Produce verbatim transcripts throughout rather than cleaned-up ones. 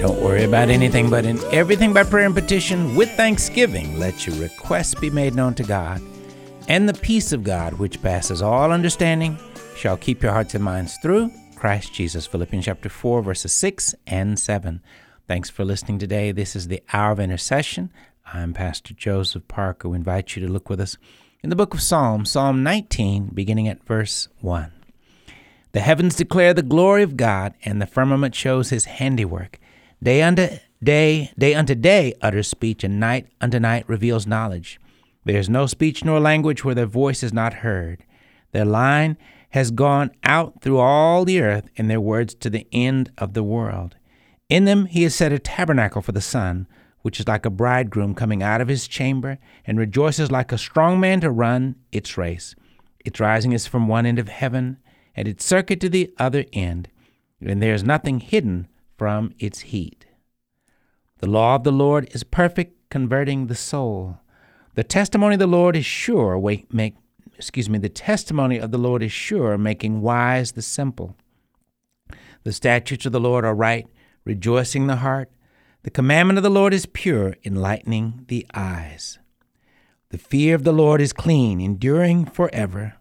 Don't worry about anything, but in everything by prayer and petition with thanksgiving, let your requests be made known to God. And the peace of God, which passes all understanding, shall keep your hearts and minds through Christ Jesus. Philippians chapter four, verses six and seven. Thanks for listening today. This is the Hour of Intercession. I'm Pastor Joseph Parker. We invite you to look with us in the book of Psalms, Psalm nineteen, beginning at verse one. The heavens declare the glory of God, and the firmament shows his handiwork. Day unto day, day unto day utters speech, and night unto night reveals knowledge. There is no speech nor language where their voice is not heard. Their line has gone out through all the earth, and their words to the end of the world. In them he has set a tabernacle for the sun, which is like a bridegroom coming out of his chamber, and rejoices like a strong man to run its race. Its rising is from one end of heaven, and its circuit to the other end, and there is nothing hidden from its heat. The law of the Lord is perfect, converting the soul. The testimony of the Lord is sure, wait, make, excuse me, the testimony of the Lord is sure, making wise the simple. The statutes of the Lord are right, rejoicing the heart. The commandment of the Lord is pure, enlightening the eyes. The fear of the Lord is clean, enduring forever.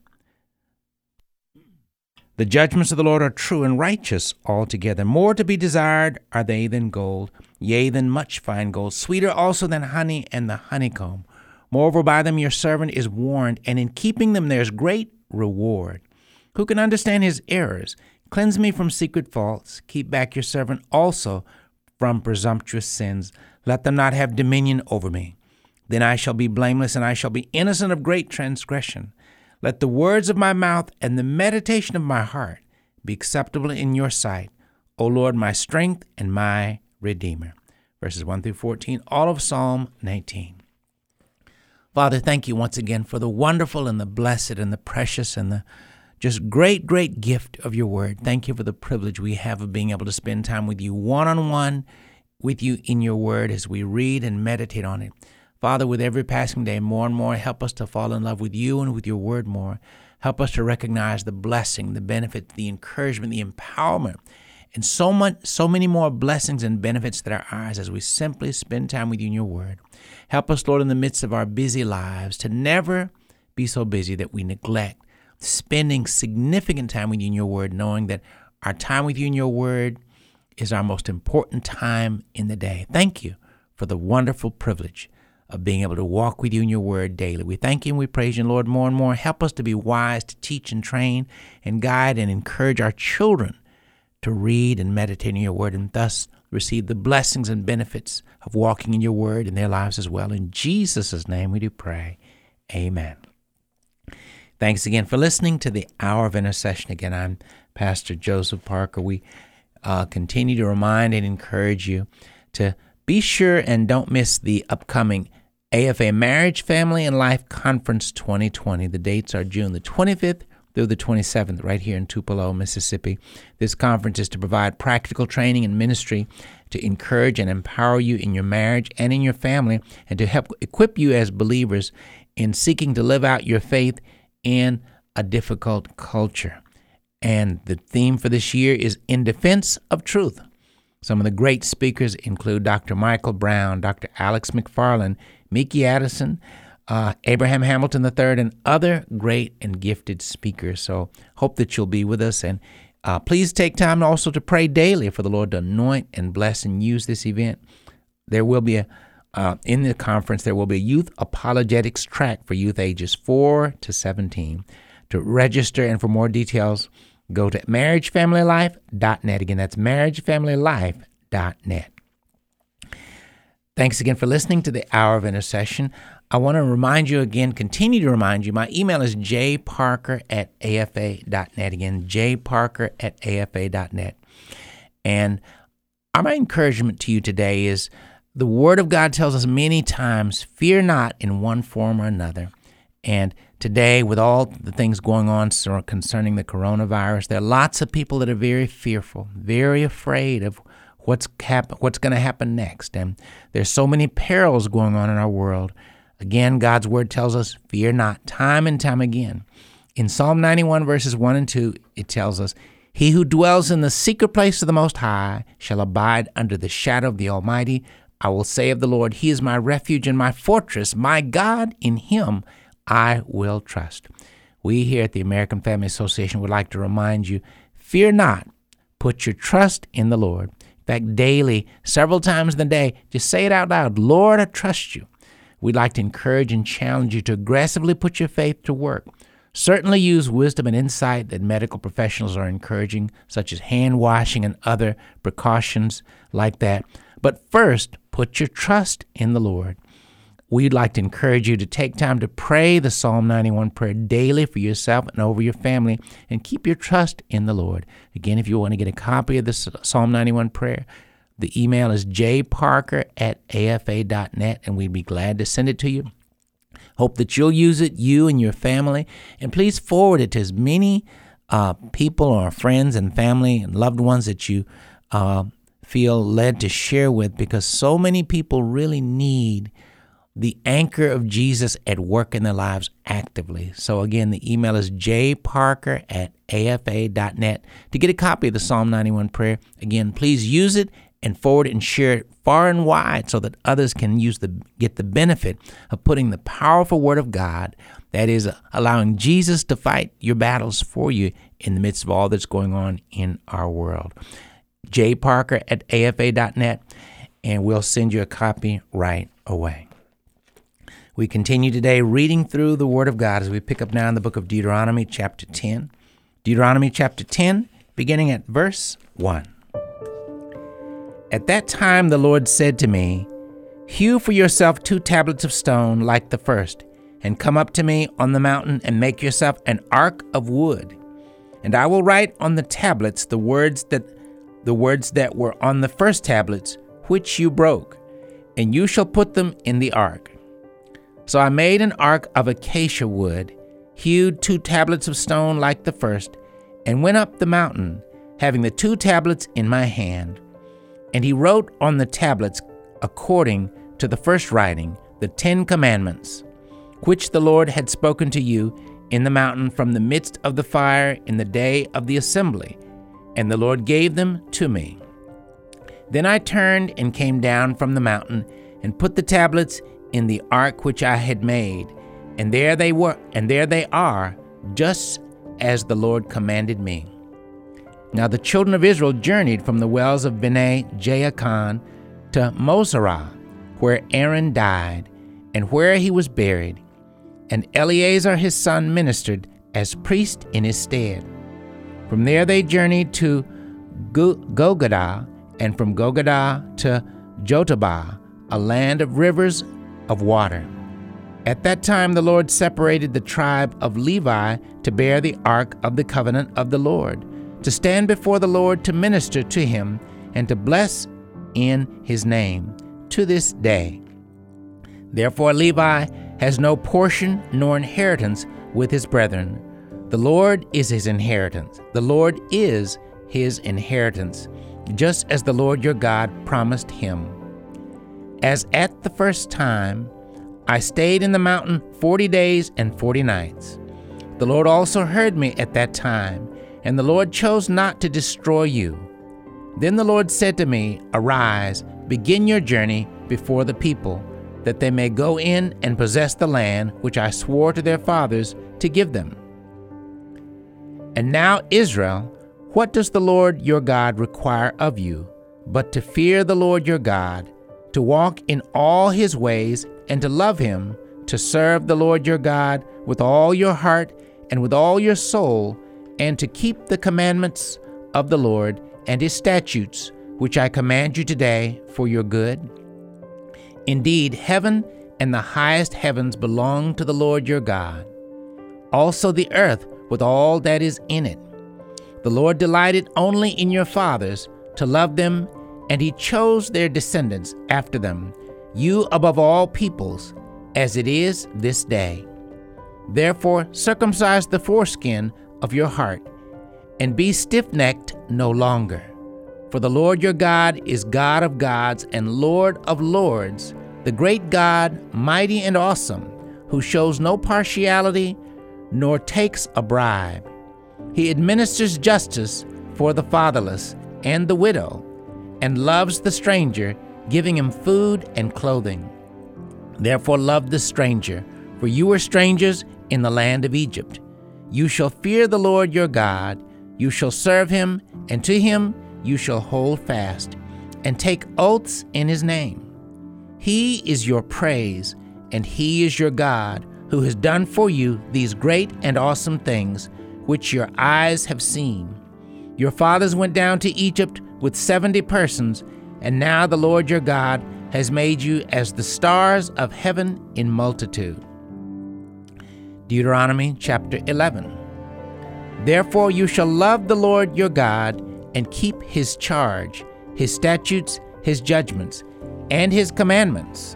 The judgments of the Lord are true and righteous altogether. More to be desired are they than gold, yea, than much fine gold, sweeter also than honey and the honeycomb. Moreover, by them your servant is warned, and in keeping them there is great reward. Who can understand his errors? Cleanse me from secret faults. Keep back your servant also from presumptuous sins. Let them not have dominion over me. Then I shall be blameless, and I shall be innocent of great transgression. Let the words of my mouth and the meditation of my heart be acceptable in your sight, O Lord, my strength and my Redeemer. Verses one through fourteen, all of Psalm nineteen. Father, thank you once again for the wonderful and the blessed and the precious and the just great, great gift of your word. Thank you for the privilege we have of being able to spend time with you one-on-one with you in your word as we read and meditate on it. Father, with every passing day, more and more, help us to fall in love with you and with your word more. Help us to recognize the blessing, the benefit, the encouragement, the empowerment, and so much, so many more blessings and benefits that are ours as we simply spend time with you in your word. Help us, Lord, in the midst of our busy lives, to never be so busy that we neglect spending significant time with you in your word, knowing that our time with you in your word is our most important time in the day. Thank you for the wonderful privilege of being able to walk with you in your word daily. We thank you and we praise you, Lord, more and more. Help us to be wise, to teach and train and guide and encourage our children to read and meditate in your word, and thus receive the blessings and benefits of walking in your word in their lives as well. In Jesus' name we do pray. Amen. Thanks again for listening to the Hour of Intercession. Again, I'm Pastor Joseph Parker. We uh, continue to remind and encourage you to be sure and don't miss the upcoming A F A Marriage, Family, and Life Conference twenty twenty. The dates are June the twenty-fifth through the twenty-seventh, right here in Tupelo, Mississippi. This conference is to provide practical training and ministry to encourage and empower you in your marriage and in your family, and to help equip you as believers in seeking to live out your faith in a difficult culture. And the theme for this year is In Defense of Truth. Some of the great speakers include Doctor Michael Brown, Doctor Alex McFarland, Mickey Addison, uh, Abraham Hamilton the third, and other great and gifted speakers. So hope that you'll be with us. And uh, please take time also to pray daily for the Lord to anoint and bless and use this event. There will be a, uh, in the conference, there will be a youth apologetics track for youth ages four to seventeen. To register and for more details, go to marriage family life dot net. Again, that's marriage family life dot net. Thanks again for listening to the Hour of Intercession. I want to remind you again, continue to remind you, my email is j parker at a f a dot net. Again, j parker at a f a dot net. And my encouragement to you today is the Word of God tells us many times, fear not in one form or another. And today, with all the things going on concerning the coronavirus, there are lots of people that are very fearful, very afraid of what's happen, what's going to happen next. And there's so many perils going on in our world. Again, God's Word tells us, fear not, time and time again. In Psalm ninety-one, verses one and two, it tells us, He who dwells in the secret place of the Most High shall abide under the shadow of the Almighty. I will say of the Lord, He is my refuge and my fortress, my God, in Him I will trust. We here at the American Family Association would like to remind you, fear not, put your trust in the Lord. In fact, daily, several times in the day, just say it out loud, Lord, I trust you. We'd like to encourage and challenge you to aggressively put your faith to work. Certainly use wisdom and insight that medical professionals are encouraging, such as hand washing and other precautions like that. But first, put your trust in the Lord. We'd like to encourage you to take time to pray the Psalm ninety-one prayer daily for yourself and over your family, and keep your trust in the Lord. Again, if you want to get a copy of the Psalm ninety-one prayer, the email is j parker at a f a dot net, and we'd be glad to send it to you. Hope that you'll use it, you and your family, and please forward it to as many uh, people or friends and family and loved ones that you uh, feel led to share with, because so many people really need the anchor of Jesus at work in their lives actively. So again, the email is j parker at a f a dot net to get a copy of the Psalm ninety-one prayer. Again, please use it and forward it and share it far and wide so that others can use the get the benefit of putting the powerful Word of God, that is, allowing Jesus to fight your battles for you in the midst of all that's going on in our world. j parker at a f a dot net, and we'll send you a copy right away. We continue today reading through the Word of God as we pick up now in the book of Deuteronomy chapter ten. Deuteronomy chapter ten, beginning at verse one. At that time the Lord said to me, Hew for yourself two tablets of stone like the first, and come up to me on the mountain and make yourself an ark of wood. And I will write on the tablets the words that the words that were on the first tablets, which you broke, and you shall put them in the ark. So I made an ark of acacia wood, hewed two tablets of stone like the first, and went up the mountain, having the two tablets in my hand. And he wrote on the tablets, according to the first writing, the Ten Commandments, which the Lord had spoken to you in the mountain from the midst of the fire in the day of the assembly. And the Lord gave them to me. Then I turned and came down from the mountain, and put the tablets in the ark which I had made. And there they were, and there they are, just as the Lord commanded me. Now the children of Israel journeyed from the wells of Bene Jaakan to Moserah, where Aaron died, and where he was buried. And Eleazar his son ministered as priest in his stead. From there they journeyed to Gogadah, and from Gogadah to Jotbah, a land of rivers of water. At that time the Lord separated the tribe of Levi to bear the ark of the covenant of the Lord, to stand before the Lord to minister to him, and to bless in his name to this day. Therefore Levi has no portion nor inheritance with his brethren. The Lord is his inheritance. The Lord is his inheritance, just as the Lord your God promised him. As at the first time, I stayed in the mountain forty days and forty nights. The Lord also heard me at that time, and the Lord chose not to destroy you. Then the Lord said to me, Arise, begin your journey before the people, that they may go in and possess the land which I swore to their fathers to give them. And now, Israel, what does the Lord your God require of you, but to fear the Lord your God, to walk in all his ways, and to love him, to serve the Lord your God with all your heart and with all your soul, and to keep the commandments of the Lord and his statutes, which I command you today for your good? Indeed, heaven and the highest heavens belong to the Lord your God, also the earth with all that is in it. The Lord delighted only in your fathers to love them, and he chose their descendants after them, you above all peoples, as it is this day. Therefore circumcise the foreskin of your heart, and be stiff-necked no longer. For the Lord your God is God of gods and Lord of lords, the great God, mighty and awesome, who shows no partiality nor takes a bribe. He administers justice for the fatherless and the widow, and loves the stranger, giving him food and clothing. Therefore love the stranger, for you were strangers in the land of Egypt. You shall fear the Lord your God, you shall serve him, and to him you shall hold fast, and take oaths in his name. He is your praise, and he is your God, who has done for you these great and awesome things, which your eyes have seen. Your fathers went down to Egypt with seventy persons, and now the Lord your God has made you as the stars of heaven in multitude. Deuteronomy chapter eleven. Therefore you shall love the Lord your God and keep his charge, his statutes, his judgments, and his commandments.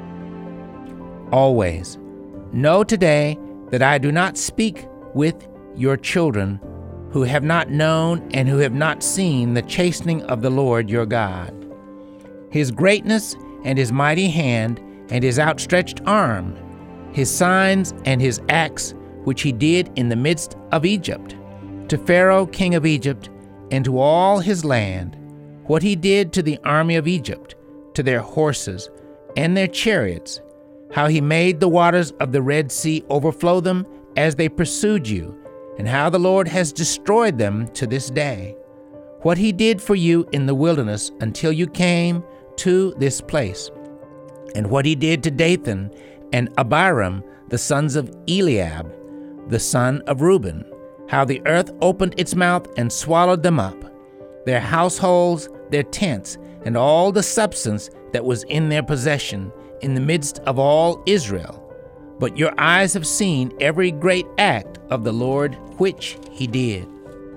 Always. Know today that I do not speak with your children who have not known and who have not seen the chastening of the Lord your God, his greatness and his mighty hand and his outstretched arm, his signs and his acts which he did in the midst of Egypt, to Pharaoh king of Egypt, and to all his land, what he did to the army of Egypt, to their horses and their chariots, how he made the waters of the Red Sea overflow them as they pursued you, and how the Lord has destroyed them to this day, what he did for you in the wilderness until you came to this place, and what he did to Dathan and Abiram, the sons of Eliab, the son of Reuben, how the earth opened its mouth and swallowed them up, their households, their tents, and all the substance that was in their possession, in the midst of all Israel. But your eyes have seen every great act of the Lord which he did.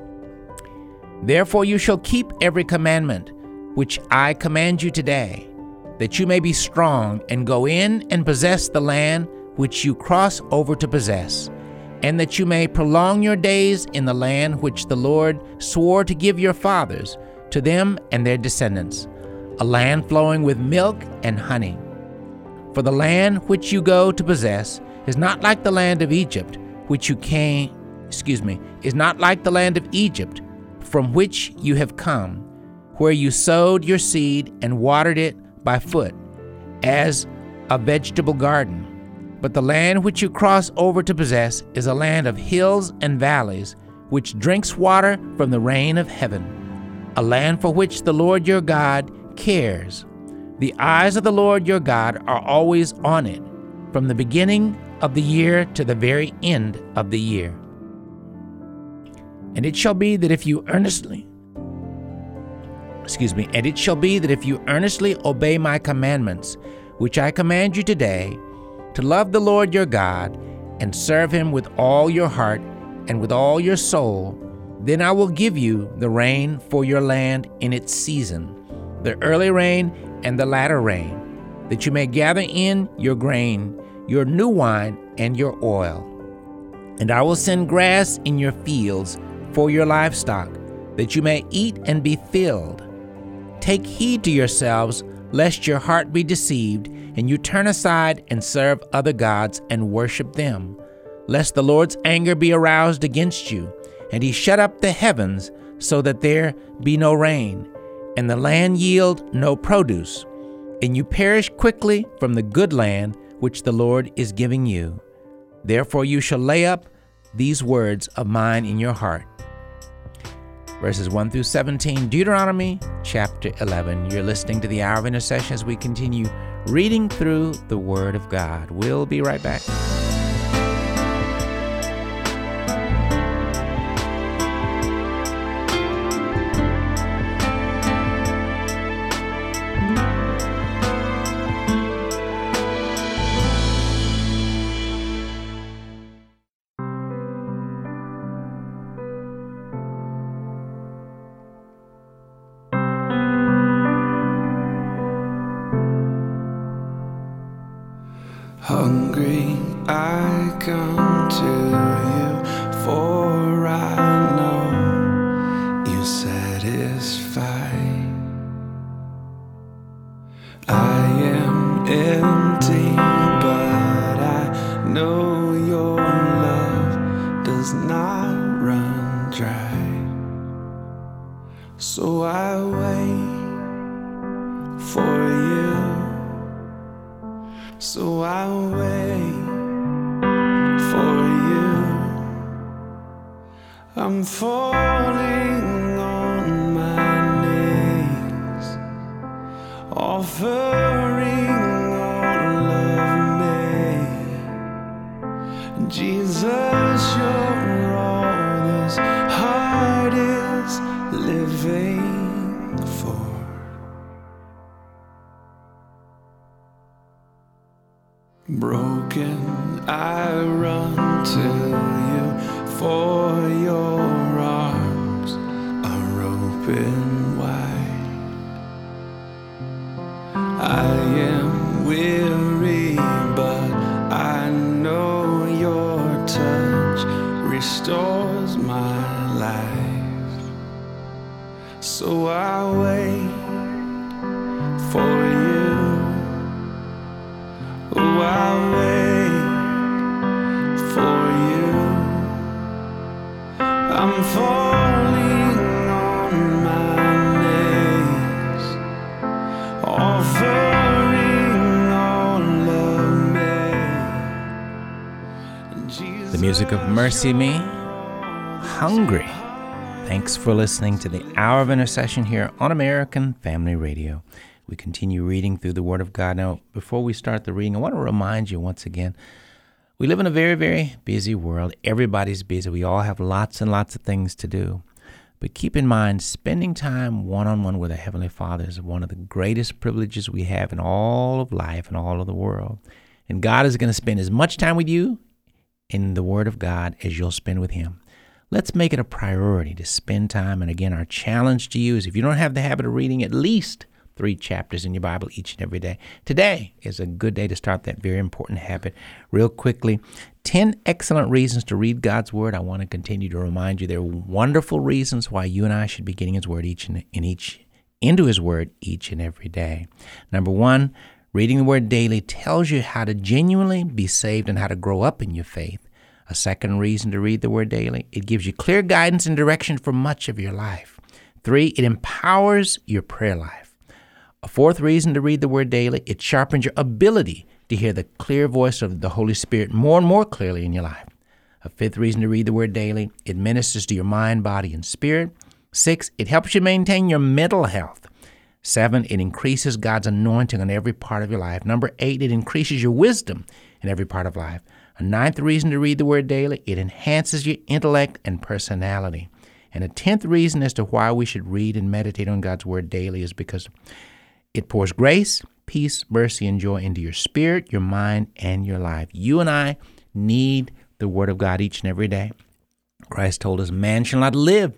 Therefore you shall keep every commandment which I command you today, that you may be strong and go in and possess the land which you cross over to possess, and that you may prolong your days in the land which the Lord swore to give your fathers, to them and their descendants, a land flowing with milk and honey. For the land which you go to possess is not like the land of Egypt, which you came, excuse me, is not like the land of Egypt, from which you have come, where you sowed your seed and watered it by foot, as a vegetable garden. But the land which you cross over to possess is a land of hills and valleys, which drinks water from the rain of heaven, a land for which the Lord your God cares. The eyes of the Lord your God are always on it, from the beginning of the year to the very end of the year. And it shall be that if you earnestly, excuse me, and it shall be that if you earnestly obey my commandments, which I command you today, to love the Lord your God and serve him with all your heart and with all your soul, then I will give you the rain for your land in its season, the early rain and the latter rain, that you may gather in your grain, your new wine, and your oil. And I will send grass in your fields for your livestock, that you may eat and be filled. Take heed to yourselves, lest your heart be deceived, and you turn aside and serve other gods and worship them, lest the Lord's anger be aroused against you, and he shut up the heavens so that there be no rain, and the land yield no produce, and you perish quickly from the good land which the Lord is giving you. Therefore you shall lay up these words of mine in your heart. Verses one through seventeen, Deuteronomy chapter eleven. You're listening to the Hour of Intercession as we continue reading through the Word of God. We'll be right back. Hungry, I come to you, for I know you satisfy. I am empty, but I know your. does not run dry. wait for you. So I'll wait for you. I'm falling on my knees, offering all of me. Jesus, you're all this heart is living for. Broken, I run to you, for your arms are open wide. I am weary, but I know your touch restores my life. So I wait for you. Oh, I'll wait for you. I'm falling on my knees, offering all of me. Jesus, The music of Mercy Me, Hungry. Thanks for listening to the Hour of Intercession here on American Family Radio. We continue reading through the Word of God. Now, before we start the reading, I want to remind you once again, we live in a very, very busy world. Everybody's busy. We all have lots and lots of things to do. But keep in mind, spending time one-on-one with our Heavenly Father is one of the greatest privileges we have in all of life and all of the world. And God is going to spend as much time with you in the Word of God as you'll spend with Him. Let's make it a priority to spend time. And again, our challenge to you is if you don't have the habit of reading at least three chapters in your Bible each and every day, today is a good day to start that very important habit. Real quickly, ten excellent reasons to read God's Word. I want to continue to remind you there are wonderful reasons why you and I should be getting His Word each and in each into His Word each and every day. Number one, reading the Word daily tells you how to genuinely be saved and how to grow up in your faith. A second reason to read the Word daily, it gives you clear guidance and direction for much of your life. Three, it empowers your prayer life. A fourth reason to read the Word daily, it sharpens your ability to hear the clear voice of the Holy Spirit more and more clearly in your life. A fifth reason to read the Word daily, it ministers to your mind, body, and spirit. Six, it helps you maintain your mental health. Seven, it increases God's anointing on every part of your life. Number eight, it increases your wisdom in every part of life. A ninth reason to read the Word daily, it enhances your intellect and personality. And a tenth reason as to why we should read and meditate on God's Word daily is because it pours grace, peace, mercy, and joy into your spirit, your mind, and your life. You and I need the Word of God each and every day. Christ told us, man shall not live.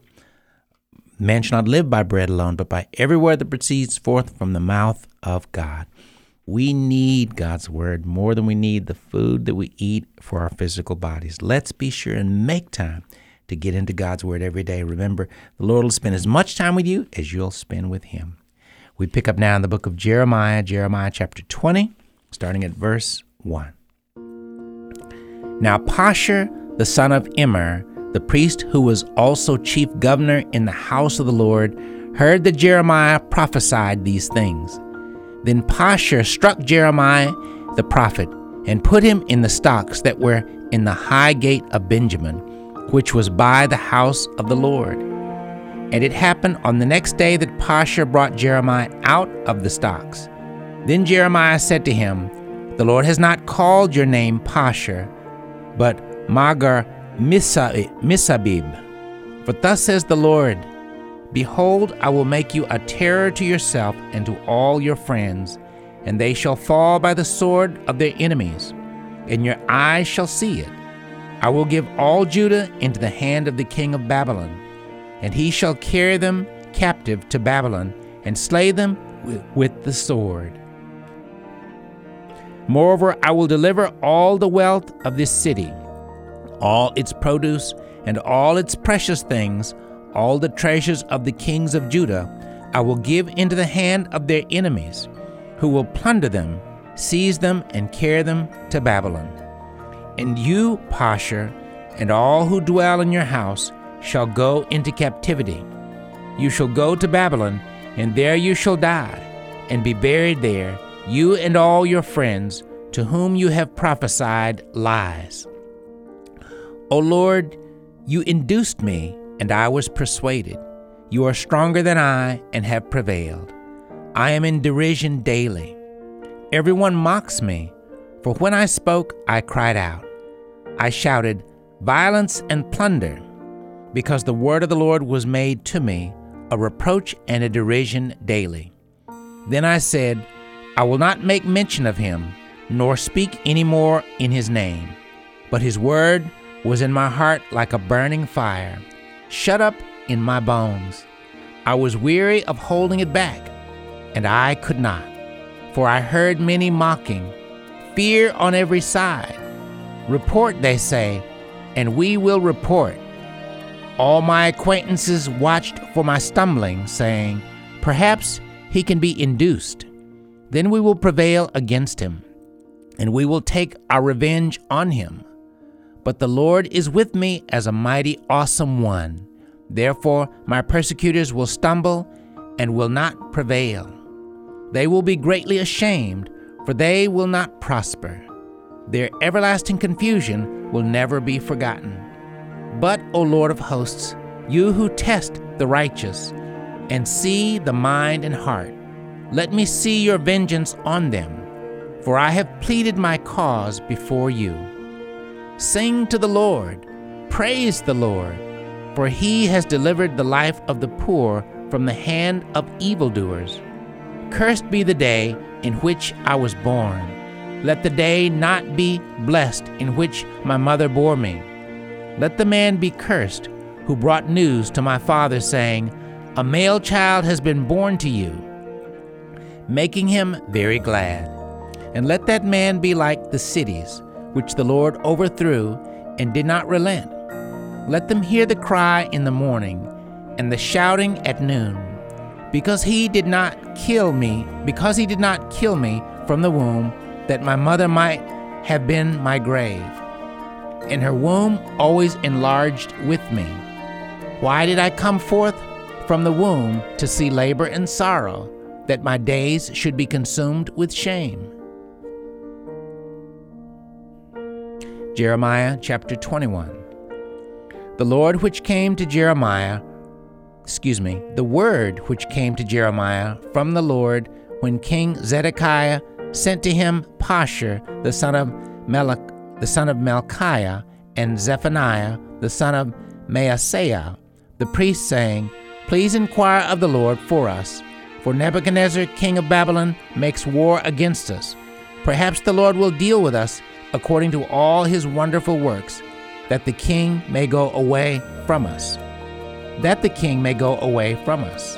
Man shall not live by bread alone, but by every word that proceeds forth from the mouth of God. We need God's Word more than we need the food that we eat for our physical bodies. Let's be sure and make time to get into God's Word every day. Remember, the Lord will spend as much time with you as you'll spend with Him. We pick up now in the book of Jeremiah, Jeremiah chapter twenty, starting at verse one. Now Pashur, the son of Immer, the priest who was also chief governor in the house of the Lord, heard that Jeremiah prophesied these things. Then Pashur struck Jeremiah the prophet and put him in the stocks that were in the high gate of Benjamin, which was by the house of the Lord. And it happened on the next day that Pashur brought Jeremiah out of the stocks. Then Jeremiah said to him, The Lord has not called your name Pashur, but Magar Misabib. For thus says the Lord, Behold, I will make you a terror to yourself and to all your friends, and they shall fall by the sword of their enemies, and your eyes shall see it. I will give all Judah into the hand of the king of Babylon, and he shall carry them captive to Babylon, and slay them with, with the sword. Moreover, I will deliver all the wealth of this city, all its produce, and all its precious things, all the treasures of the kings of Judah, I will give into the hand of their enemies, who will plunder them, seize them, and carry them to Babylon. And you, Pashur, and all who dwell in your house, shall go into captivity. You shall go to Babylon, and there you shall die, and be buried there, you and all your friends, to whom you have prophesied lies. O Lord, you induced me, and I was persuaded. You are stronger than I, and have prevailed. I am in derision daily. Everyone mocks me, for when I spoke, I cried out. I shouted, violence and plunder, because the word of the Lord was made to me, a reproach and a derision daily. Then I said, I will not make mention of him, nor speak any more in his name. But his word was in my heart like a burning fire, shut up in my bones. I was weary of holding it back, and I could not, for I heard many mocking, fear on every side. Report, they say, and we will report. All my acquaintances watched for my stumbling, saying, perhaps he can be induced. Then we will prevail against him, and we will take our revenge on him. But the Lord is with me as a mighty, awesome one. Therefore my persecutors will stumble and will not prevail. They will be greatly ashamed, for they will not prosper. Their everlasting confusion will never be forgotten. But, O Lord of hosts, you who test the righteous and see the mind and heart, let me see your vengeance on them, for I have pleaded my cause before you. Sing to the Lord, praise the Lord, for he has delivered the life of the poor from the hand of evildoers. Cursed be the day in which I was born. Let the day not be blessed in which my mother bore me. Let the man be cursed who brought news to my father, saying, a male child has been born to you, making him very glad. And let that man be like the cities which the Lord overthrew and did not relent. Let them hear the cry in the morning and the shouting at noon, because he did not kill me, because he did not kill me from the womb, that my mother might have been my grave, and her womb always enlarged with me. Why did I come forth from the womb to see labor and sorrow, that my days should be consumed with shame? Jeremiah chapter twenty-one. The Lord which came to Jeremiah, excuse me, the word which came to Jeremiah from the Lord when King Zedekiah sent to him Pashur the son of Melech, the son of Melchiah, and Zephaniah the son of Maaseiah, the priest, saying, please inquire of the Lord for us, for Nebuchadnezzar king of Babylon makes war against us. Perhaps the Lord will deal with us according to all his wonderful works, that the king may go away from us. That the king may go away from us.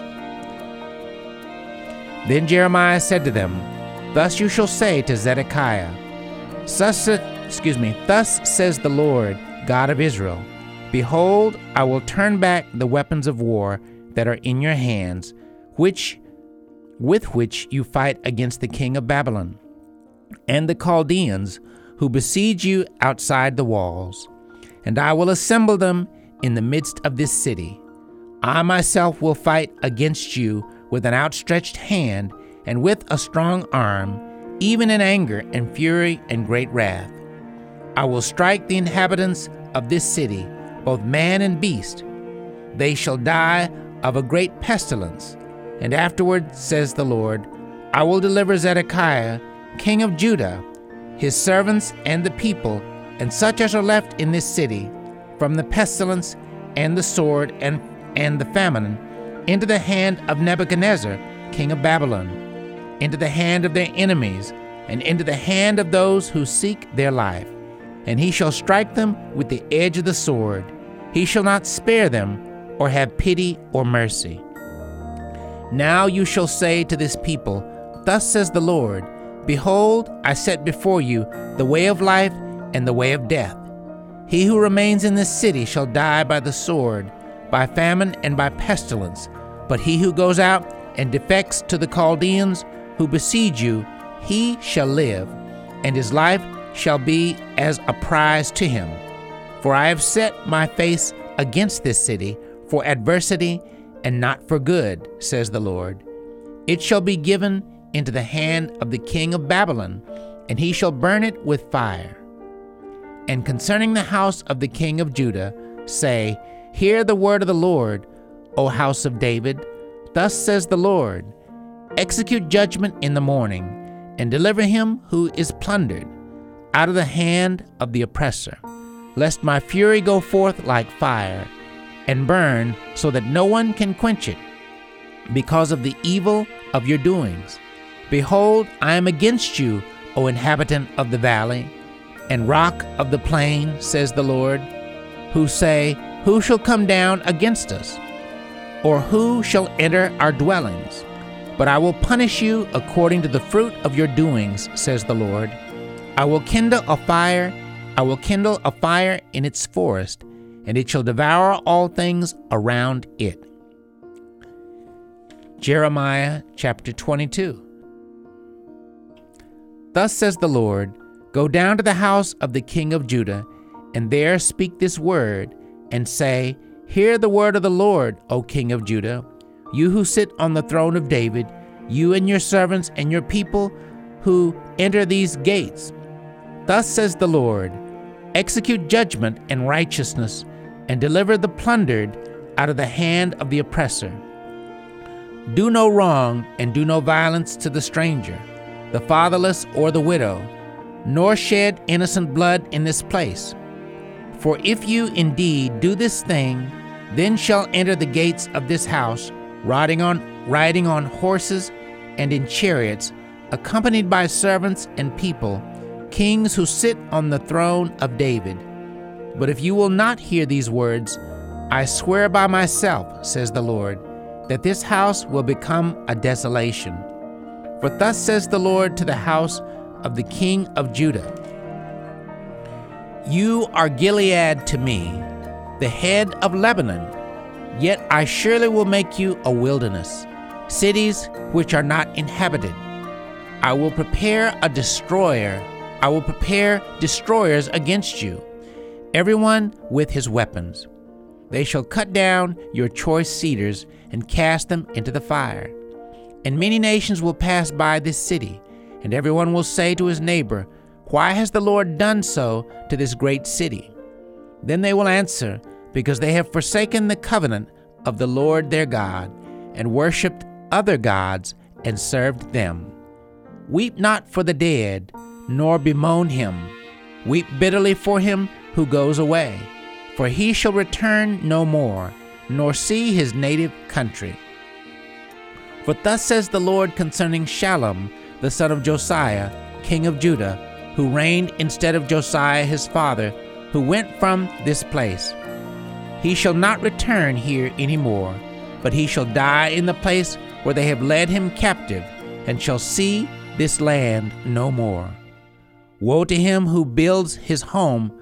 Then Jeremiah said to them, thus you shall say to Zedekiah, thus, excuse me, thus says the Lord, God of Israel, behold, I will turn back the weapons of war that are in your hands, which with which you fight against the king of Babylon, and the Chaldeans who besiege you outside the walls, and I will assemble them in the midst of this city. I myself will fight against you with an outstretched hand and with a strong arm, even in anger and fury and great wrath. I will strike the inhabitants of this city, both man and beast. They shall die of a great pestilence. And afterward, says the Lord, I will deliver Zedekiah, king of Judah, his servants and the people, and such as are left in this city, from the pestilence and the sword and, and the famine, into the hand of Nebuchadnezzar, king of Babylon, into the hand of their enemies, and into the hand of those who seek their life. And he shall strike them with the edge of the sword. He shall not spare them, or have pity or mercy. Now you shall say to this people, thus says the Lord, behold, I set before you the way of life and the way of death. He who remains in this city shall die by the sword, by famine and by pestilence. But he who goes out and defects to the Chaldeans who besiege you, he shall live, and his life shall be as a prize to him. For I have set my face against this city for adversity and not for good, says the Lord. It shall be given into the hand of the king of Babylon, and he shall burn it with fire. And concerning the house of the king of Judah, say, Hear the word of the Lord, O house of David. Thus says the Lord, Execute judgment in the morning, and deliver him who is plundered out of the hand of the oppressor, lest my fury go forth like fire, and burn so that no one can quench it, because of the evil of your doings. Behold, I am against you, O inhabitant of the valley, and rock of the plain, says the Lord, who say, Who shall come down against us? Or who shall enter our dwellings? But I will punish you according to the fruit of your doings, says the Lord. I will kindle a fire, I will kindle a fire in its forest, and it shall devour all things around it. Jeremiah chapter twenty-two. Thus says the Lord, Go down to the house of the king of Judah, and there speak this word, and say, Hear the word of the Lord, O king of Judah, you who sit on the throne of David, you and your servants and your people who enter these gates. Thus says the Lord, Execute judgment and righteousness, and deliver the plundered out of the hand of the oppressor. Do no wrong, and do no violence to the stranger, the fatherless or the widow, nor shed innocent blood in this place. For if you indeed do this thing, then shall enter the gates of this house, riding on riding on horses and in chariots, accompanied by servants and people, kings who sit on the throne of David. But if you will not hear these words, I swear by myself, says the Lord, that this house will become a desolation. For thus says the Lord to the house of the king of Judah, You are Gilead to me, the head of Lebanon, yet I surely will make you a wilderness, cities which are not inhabited. I will prepare a destroyer, I will prepare destroyers against you, everyone with his weapons. They shall cut down your choice cedars and cast them into the fire. And many nations will pass by this city, and everyone will say to his neighbor, Why has the Lord done so to this great city? Then they will answer, Because they have forsaken the covenant of the Lord their God, and worshipped other gods and served them. Weep not for the dead, nor bemoan him. Weep bitterly for him who goes away, for he shall return no more, nor see his native country. For thus says the Lord concerning Shallum, the son of Josiah, king of Judah, who reigned instead of Josiah his father, who went from this place. He shall not return here any more, but he shall die in the place where they have led him captive, and shall see this land no more. Woe to him who builds his home.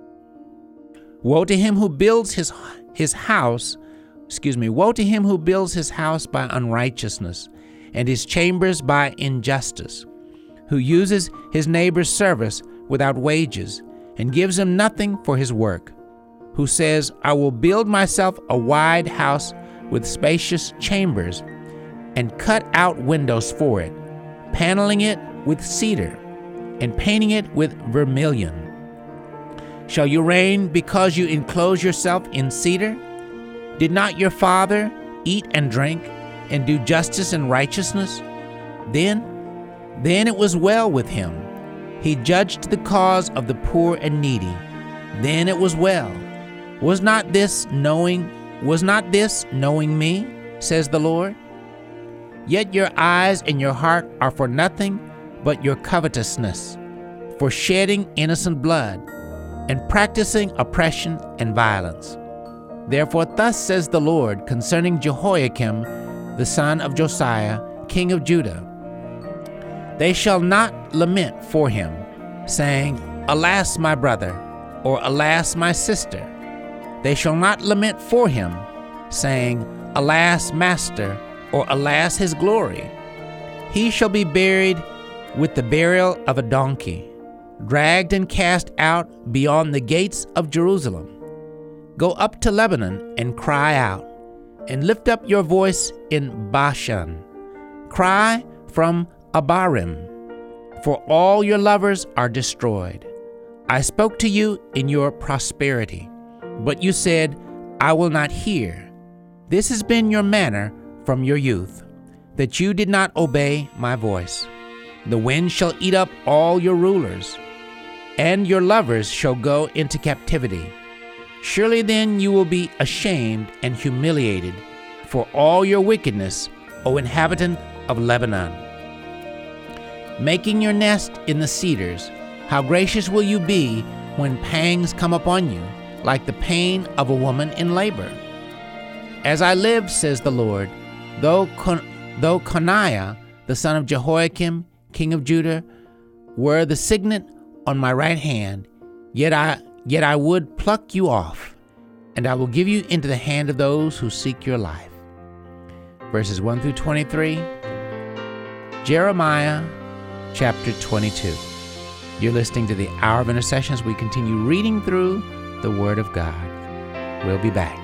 Woe to him who builds his his house. Excuse me. Woe to him who builds his house by unrighteousness, and his chambers by injustice, who uses his neighbor's service without wages, and gives him nothing for his work, who says, I will build myself a wide house with spacious chambers, and cut out windows for it, paneling it with cedar, and painting it with vermilion. Shall you reign because you enclose yourself in cedar? Did not your father eat and drink, and do justice and righteousness? Then, then it was well with him. He judged the cause of the poor and needy. Then it was well. Was not this knowing, was not this knowing me, says the Lord? Yet your eyes and your heart are for nothing but your covetousness, for shedding innocent blood, and practicing oppression and violence. Therefore thus says the Lord concerning Jehoiakim, the son of Josiah, king of Judah, They shall not lament for him, saying, Alas, my brother, or Alas, my sister. They shall not lament for him, saying, Alas, master, or Alas, his glory. He shall be buried with the burial of a donkey, dragged and cast out beyond the gates of Jerusalem. Go up to Lebanon and cry out. and lift up your voice in Bashan. Cry from Abarim, for all your lovers are destroyed. I spoke to you in your prosperity, but you said, I will not hear. This has been your manner from your youth, that you did not obey my voice. The wind shall eat up all your rulers, and your lovers shall go into captivity. Surely then you will be ashamed and humiliated for all your wickedness, O inhabitant of Lebanon. Making your nest in the cedars, how gracious will you be when pangs come upon you, like the pain of a woman in labor? As I live, says the Lord, though Con- though Coniah, the son of Jehoiakim, king of Judah, were the signet on my right hand, yet I yet I would pluck you off, and I will give you into the hand of those who seek your life. Verses one through twenty-three, Jeremiah chapter twenty-two. You're listening to the Hour of Intercession as we continue reading through the Word of God. We'll be back.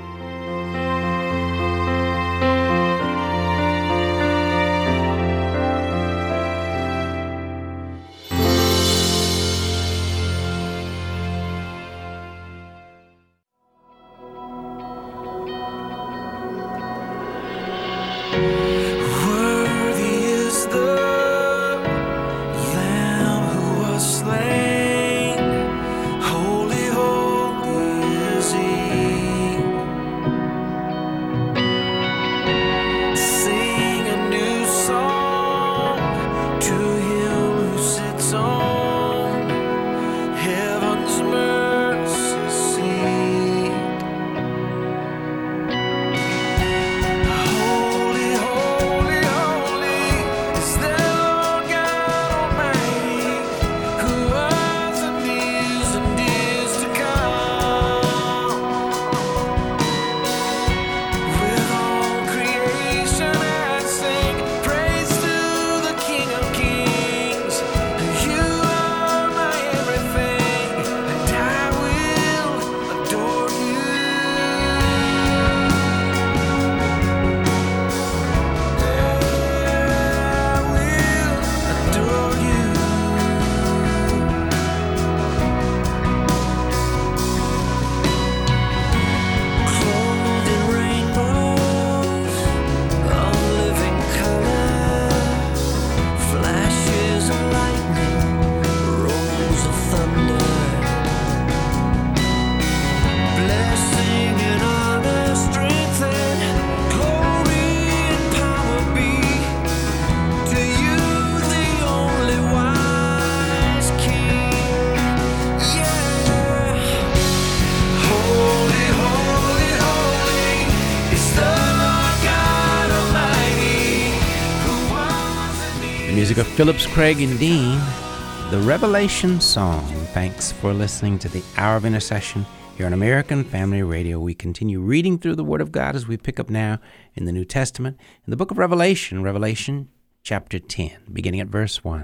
Music of Phillips, Craig, and Dean, the Revelation Song. Thanks for listening to the Hour of Intercession here on American Family Radio. We continue reading through the Word of God as we pick up now in the New Testament, in the book of Revelation, Revelation chapter ten, beginning at verse one.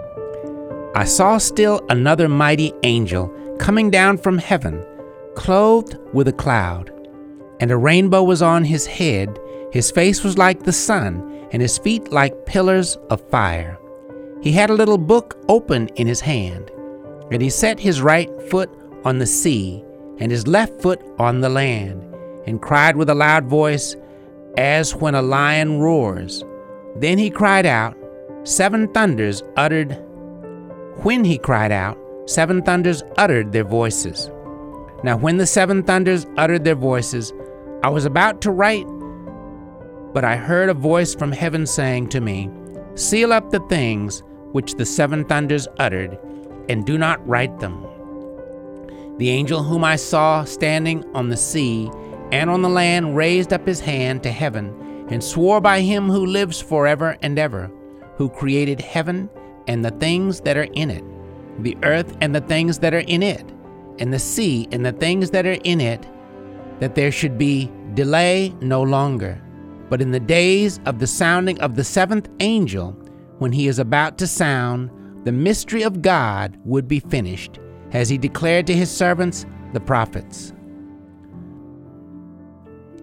I saw still another mighty angel coming down from heaven, clothed with a cloud, and a rainbow was on his head. His face was like the sun, and his feet like pillars of fire. He had a little book open in his hand, and he set his right foot on the sea, and his left foot on the land, and cried with a loud voice, as when a lion roars. Then he cried out, seven thunders uttered. When he cried out, seven thunders uttered their voices. Now when the seven thunders uttered their voices, I was about to write, but I heard a voice from heaven saying to me, seal up the things which the seven thunders uttered, and do not write them. The angel whom I saw standing on the sea and on the land raised up his hand to heaven and swore by him who lives forever and ever, who created heaven and the things that are in it, the earth and the things that are in it, and the sea and the things that are in it, that there should be delay no longer. But in the days of the sounding of the seventh angel, when he is about to sound, the mystery of God would be finished, as he declared to his servants, the prophets.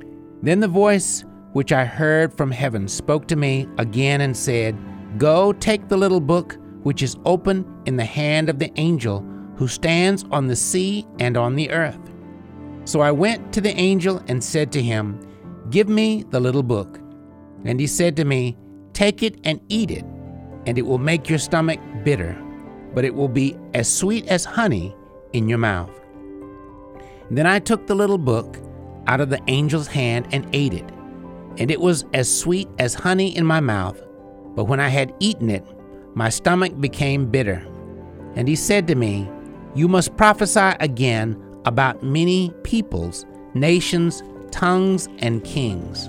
Then the voice which I heard from heaven spoke to me again and said, Go, take the little book which is open in the hand of the angel who stands on the sea and on the earth. So I went to the angel and said to him, Give me the little book. And he said to me, Take it and eat it, and it will make your stomach bitter, but it will be as sweet as honey in your mouth. Then I took the little book out of the angel's hand and ate it, and it was as sweet as honey in my mouth. But when I had eaten it, my stomach became bitter. And he said to me, You must prophesy again about many peoples, nations, tongues, and kings.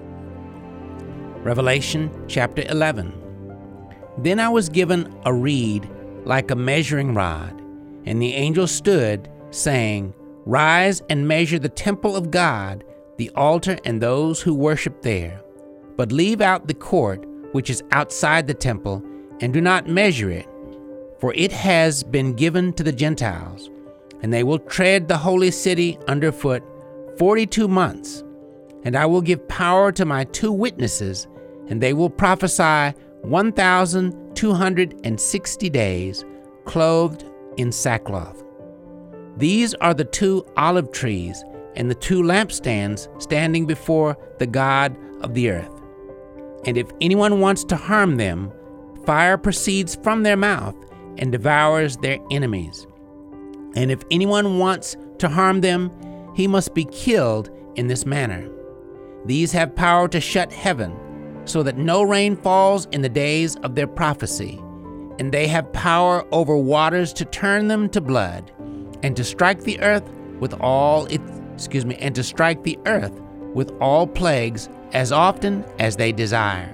Revelation chapter eleven. Then I was given a reed like a measuring rod, and the angel stood, saying, Rise and measure the temple of God, the altar and those who worship there. But leave out the court which is outside the temple, and do not measure it, for it has been given to the Gentiles, and they will tread the holy city underfoot forty-two months. And I will give power to my two witnesses, and they will prophesy one thousand two hundred sixty days, clothed in sackcloth. These are the two olive trees and the two lampstands standing before the God of the earth. And if anyone wants to harm them, fire proceeds from their mouth and devours their enemies. And if anyone wants to harm them, he must be killed in this manner. These have power to shut heaven, so that no rain falls in the days of their prophecy. And they have power over waters to turn them to blood, and to strike the earth with all its, excuse me, and to strike the earth with all plagues as often as they desire.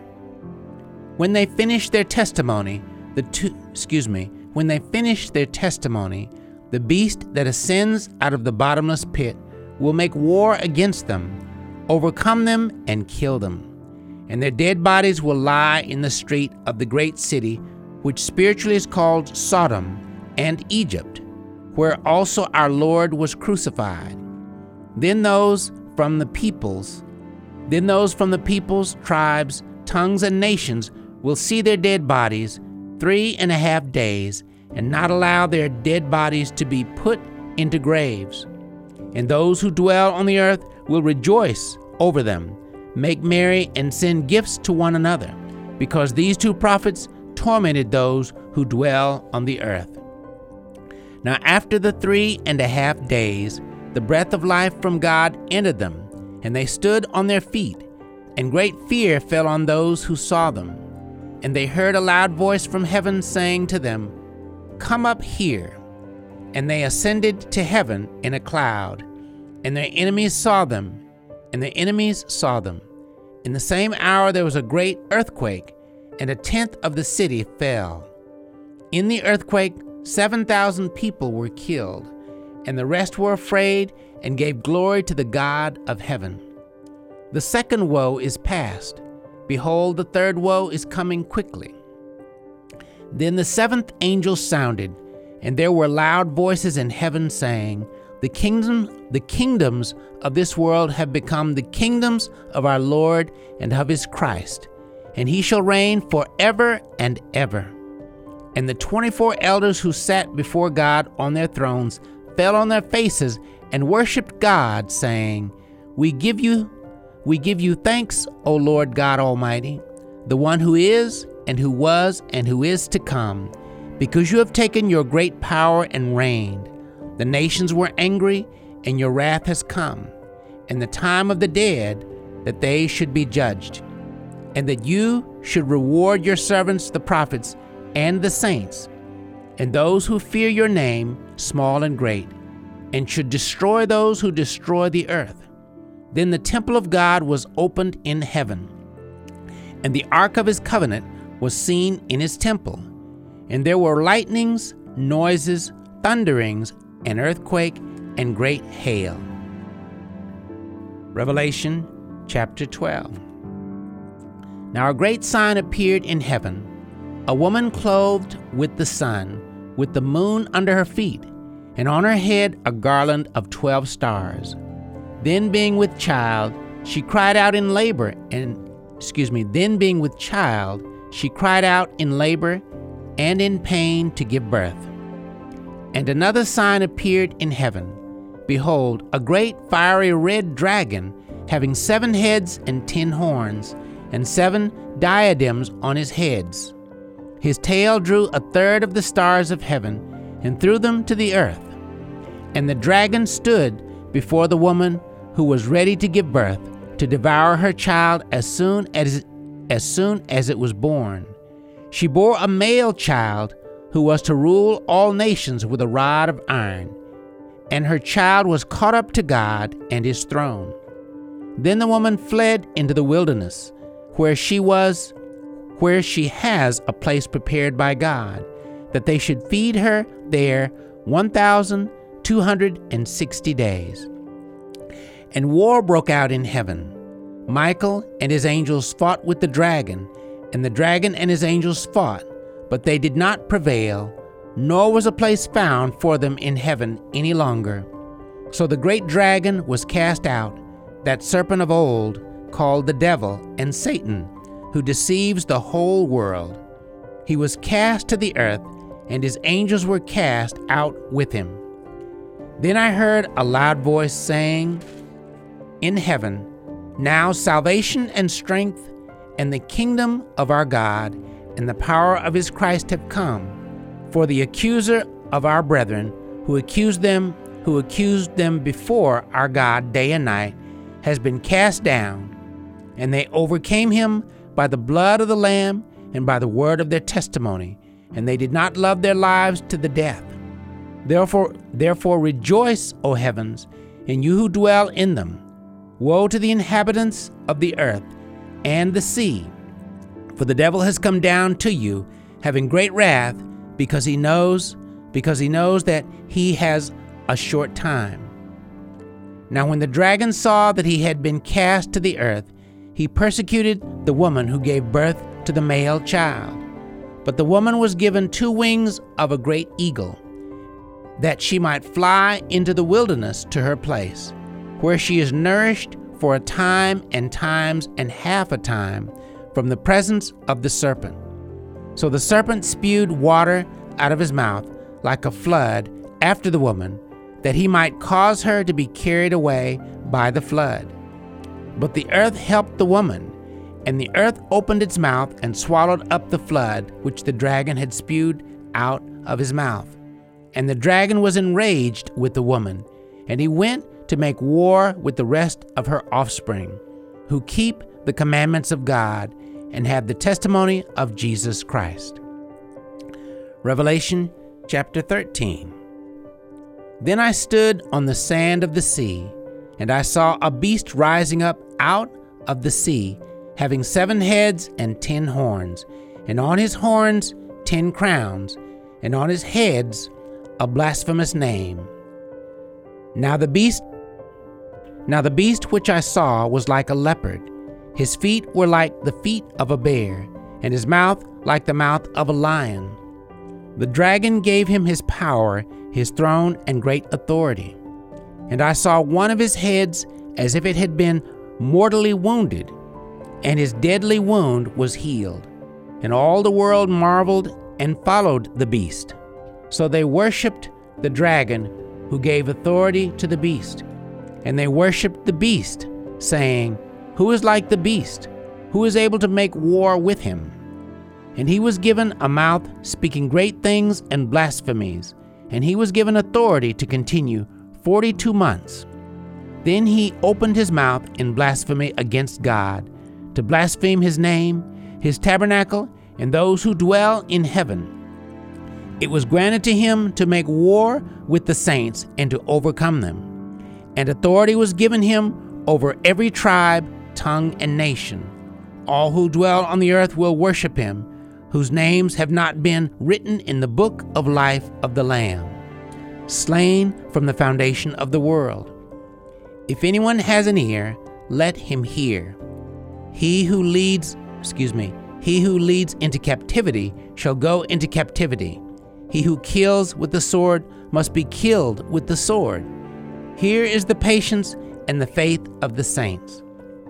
When they finish their testimony, the two, excuse me, when they finish their testimony, the beast that ascends out of the bottomless pit will make war against them, overcome them, and kill them. And their dead bodies will lie in the street of the great city, which spiritually is called Sodom and Egypt, where also our Lord was crucified. Then those from the peoples, then those from the peoples, tribes, tongues, and nations will see their dead bodies three and a half days, and not allow their dead bodies to be put into graves. And those who dwell on the earth will rejoice over them, make merry, and send gifts to one another, because these two prophets tormented those who dwell on the earth. Now after the three and a half days, the breath of life from God entered them, and they stood on their feet, and great fear fell on those who saw them. And they heard a loud voice from heaven saying to them, Come up here. And they ascended to heaven in a cloud, and their enemies saw them, and their enemies saw them. In the same hour there was a great earthquake, and a tenth of the city fell. In the earthquake seven thousand people were killed, and the rest were afraid and gave glory to the God of heaven. The second woe is past. Behold, the third woe is coming quickly. Then the seventh angel sounded, and there were loud voices in heaven saying, The kingdom, the kingdoms of this world have become the kingdoms of our Lord and of his Christ, and he shall reign forever and ever. And the twenty-four elders who sat before God on their thrones fell on their faces and worshipped God, saying, We give you, we give you thanks, O Lord God Almighty, the one who is, and who was, and who is to come, because you have taken your great power and reigned. The nations were angry, and your wrath has come, and the time of the dead, that they should be judged, and that you should reward your servants the prophets and the saints, and those who fear your name, small and great, and should destroy those who destroy the earth. Then the temple of God was opened in heaven, and the ark of his covenant was seen in his temple. And there were lightnings, noises, thunderings, an earthquake, and great hail. Revelation chapter twelve. Now a great sign appeared in heaven, a woman clothed with the sun, with the moon under her feet, and on her head a garland of twelve stars. Then being with child, she cried out in labor, and, excuse me, then being with child, she cried out in labor and in pain to give birth. And another sign appeared in heaven. Behold, a great fiery red dragon, having seven heads and ten horns, and seven diadems on his heads. His tail drew a third of the stars of heaven, and threw them to the earth. And the dragon stood before the woman who was ready to give birth, to devour her child as soon as, as soon as it was born. She bore a male child, who was to rule all nations with a rod of iron. And her child was caught up to God and his throne. Then the woman fled into the wilderness, where she was, where she has a place prepared by God, that they should feed her there one thousand two hundred sixty days. And war broke out in heaven. Michael and his angels fought with the dragon, and the dragon and his angels fought, but they did not prevail, nor was a place found for them in heaven any longer. So the great dragon was cast out, that serpent of old, called the devil and Satan, who deceives the whole world. He was cast to the earth, and his angels were cast out with him. Then I heard a loud voice saying, in heaven, now salvation and strength and the kingdom of our God and the power of his Christ have come. For the accuser of our brethren, who accused them, who accused them before our God day and night, has been cast down, and they overcame him by the blood of the Lamb and by the word of their testimony, and they did not love their lives to the death. Therefore, therefore rejoice, O heavens, and you who dwell in them. Woe to the inhabitants of the earth and the sea, for the devil has come down to you, having great wrath, because he knows, because he knows that he has a short time. Now when the dragon saw that he had been cast to the earth, he persecuted the woman who gave birth to the male child. But the woman was given two wings of a great eagle, that she might fly into the wilderness to her place, where she is nourished for a time and times and half a time from the presence of the serpent. So the serpent spewed water out of his mouth like a flood after the woman, that he might cause her to be carried away by the flood. But the earth helped the woman, and the earth opened its mouth and swallowed up the flood which the dragon had spewed out of his mouth. And the dragon was enraged with the woman, and he went to make war with the rest of her offspring, who keep the commandments of God and have the testimony of Jesus Christ. Revelation chapter thirteen. Then I stood on the sand of the sea, and I saw a beast rising up out of the sea, having seven heads and ten horns, and on his horns ten crowns, and on his heads a blasphemous name. Now the beast, now the beast which I saw was like a leopard. His feet were like the feet of a bear, and his mouth like the mouth of a lion. The dragon gave him his power, his throne, and great authority. And I saw one of his heads as if it had been mortally wounded, and his deadly wound was healed. And all the world marveled and followed the beast. So they worshipped the dragon, who gave authority to the beast. And they worshipped the beast, saying, Who is like the beast? Who is able to make war with him? And he was given a mouth speaking great things and blasphemies, and he was given authority to continue forty-two months. Then he opened his mouth in blasphemy against God, to blaspheme his name, his tabernacle, and those who dwell in heaven. It was granted to him to make war with the saints and to overcome them. And authority was given him over every tribe, tongue, and nation. All who dwell on the earth will worship him, whose names have not been written in the book of life of the Lamb, slain from the foundation of the world. If anyone has an ear, let him hear. He who leads, excuse me, he who leads into captivity shall go into captivity. He who kills with the sword must be killed with the sword. Here is the patience and the faith of the saints.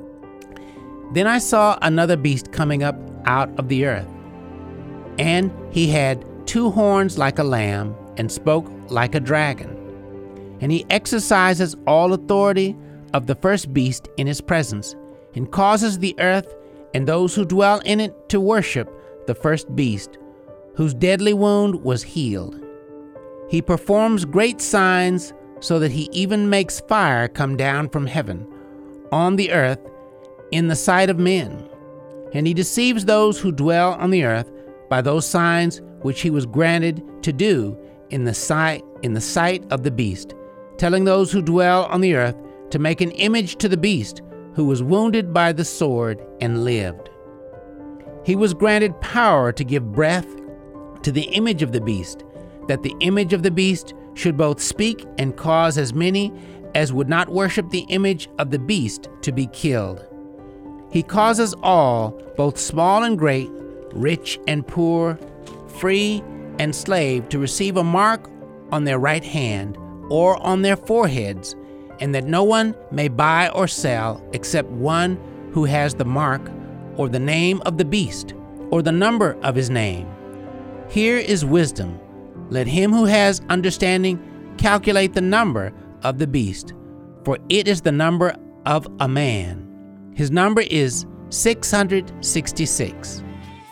Then I saw another beast coming up out of the earth, and he had two horns like a lamb, and spoke like a dragon. And he exercises all authority of the first beast in his presence, and causes the earth and those who dwell in it to worship the first beast, whose deadly wound was healed. He performs great signs, so that he even makes fire come down from heaven on the earth in the sight of men. And he deceives those who dwell on the earth by those signs which he was granted to do in the sight in the sight of the beast, telling those who dwell on the earth to make an image to the beast, who was wounded by the sword and lived. He was granted power to give breath to the image of the beast, that the image of the beast should both speak and cause as many as would not worship the image of the beast to be killed. He causes all, both small and great, rich and poor, free and slave, to receive a mark on their right hand or on their foreheads, and that no one may buy or sell except one who has the mark or the name of the beast or the number of his name. Here is wisdom. Let him who has understanding calculate the number of the beast, for it is the number of a man. His number is six hundred sixty-six.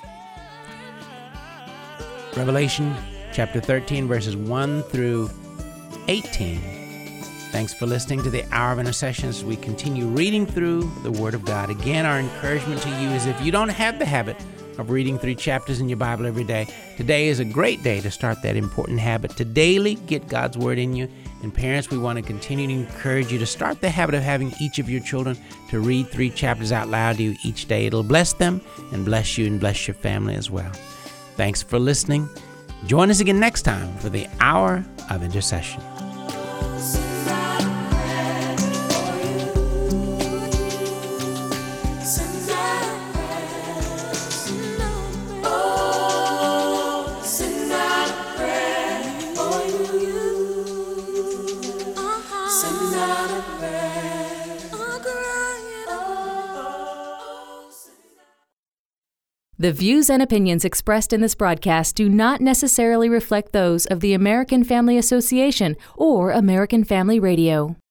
Revelation chapter thirteen, verses one through eighteen. Thanks for listening to the Hour of Intercession as we continue reading through the Word of God. Again, our encouragement to you is, if you don't have the habit of reading three chapters in your Bible every day, today is a great day to start that important habit, to daily get God's Word in you. And parents, we want to continue to encourage you to start the habit of having each of your children to read three chapters out loud to you each day. It'll bless them and bless you and bless your family as well. Thanks for listening. Join us again next time for the Hour of Intercession. The views and opinions expressed in this broadcast do not necessarily reflect those of the American Family Association or American Family Radio.